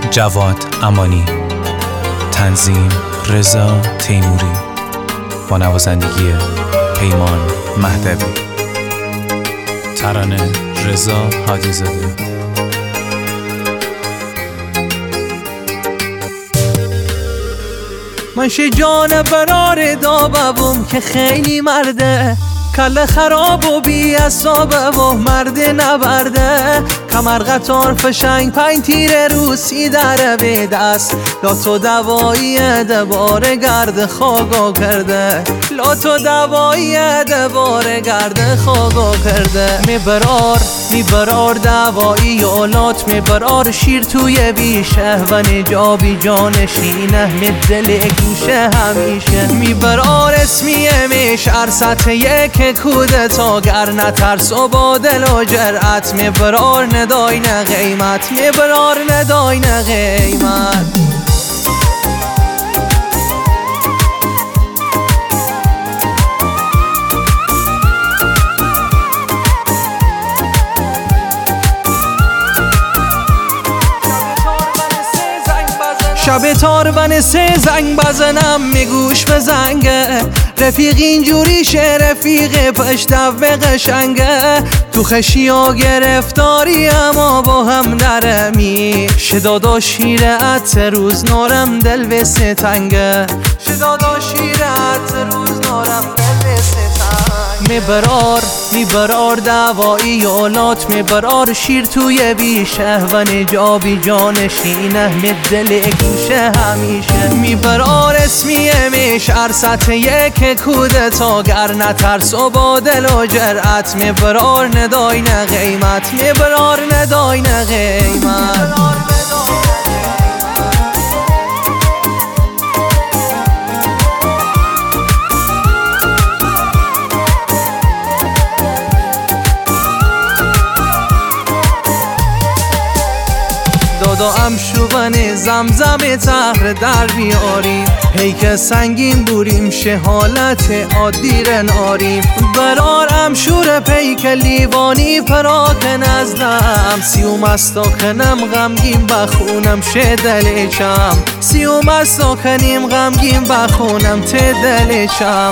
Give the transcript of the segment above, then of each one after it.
جواد امانی، تنظیم رضا تیموری، با نوازندگی پیمان مهدوی، ترانه رضا حاجی‌زاده. من جان برار دابم که خیلی مرده، کل خراب و بی اصابه و مرد نبرده. کمر قطار فشنگ 5 تیر روسی در به دست، لاتو دوایی دبار گرد خاگا کرده، لاتو دوایی دبار گرد خاگا کرده. میبرار دوایی اولات، میبرار شیر توی بیشه و نجابی جانشینه مدل گوشه همیشه. میبرار اسمی میش ارسط یک کودتا گر نترس و با دل و جرأت. میبرار ندای نه قیمت، میبرار ندای نه قیمت. شب تاربن 3 زنگ بزنم میگوش به زنگه، رفیق اینجوری شه رفیق پشت دو قشنگه. تو خشیا گرفتاری اما با هم نرمی، شدادا شیرت روز نارم دل به ستنگه، شدادا شیرت روز نارم دل به ستنگه. میبرار دوایی اولات، میبرار شیر توی بیشه و نجابی جانشینه مدل گوشه همیشه. میبرار اسمی میش ارسط یک کودتا گر نترس و با دل و جرأت. میبرار ندای نه قیمت، میبرار ندای نه قیمت. دادا امشوبن زمزم تهر در بیاریم، پیک سنگین بوریم شه حالت عادی رناریم. برار امشور پیک لیوانی پراک نزدم، سیوم استاکنم غمگین بخونم شه دلچم، سیوم استاکنیم غمگین بخونم ته دلچم.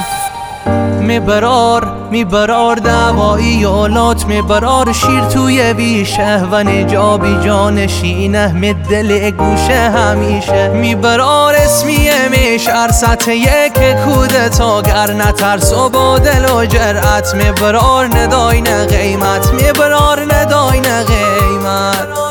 میبرار دوایی اولات، میبرار شیر توی بیشه و نجابی جانشینه مدل گوشه همیشه. میبرار اسمی میش ارسط یک کودتا گر نترس و با دل و جرأت. میبرار ندای نه قیمت، میبرار ندای نه قیمت.